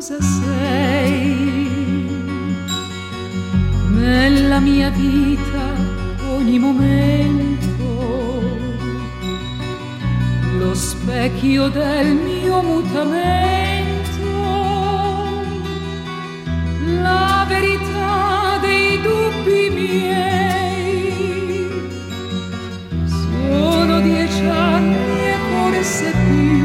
cosa sei nella mia vita ogni momento, lo specchio del mio mutamento, la verità dei dubbi miei. Sono 10 anni e forse più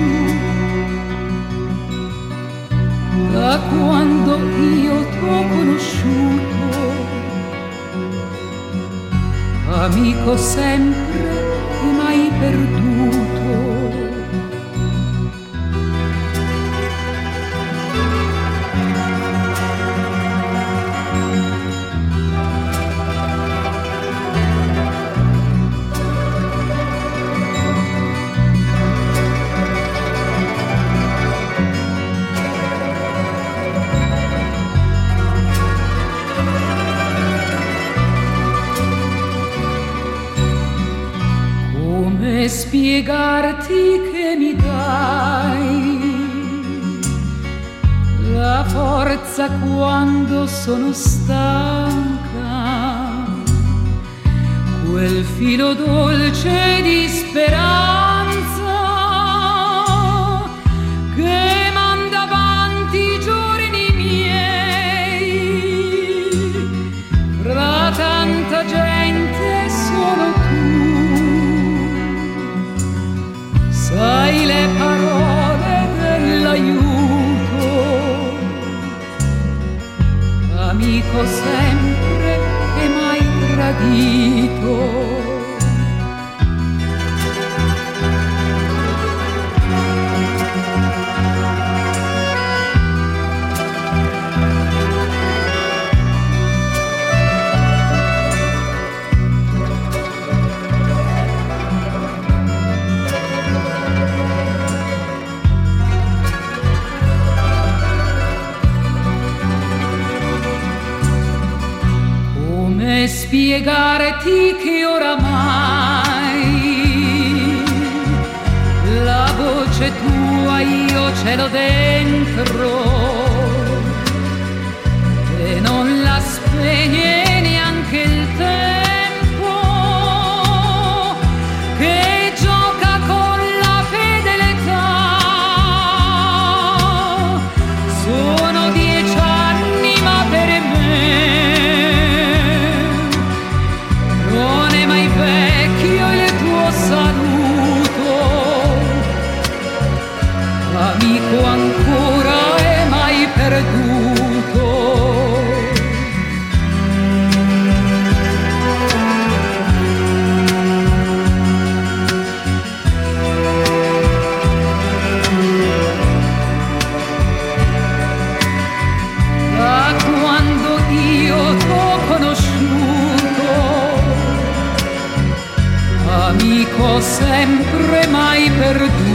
da quando io t'ho conosciuto, amico sempre e mai perduto. Come spiegarti che mi dai la forza quando sono stanca, quel filo dolce di speranza che manda avanti i giorni miei. Fra tanta gente solo sai le parole dell'aiuto, amico sempre e mai tradito. Come spiegarti che oramai la voce tua io ce l'ho dentro e non la spegne neanche il tempo, che gioca con la fedeltà. Sono 10 anni ma per me non è mai vecchio il tuo saluto, amico ancora è mai perduto. Da quando io t'ho conosciuto, amico sempre mai perduto.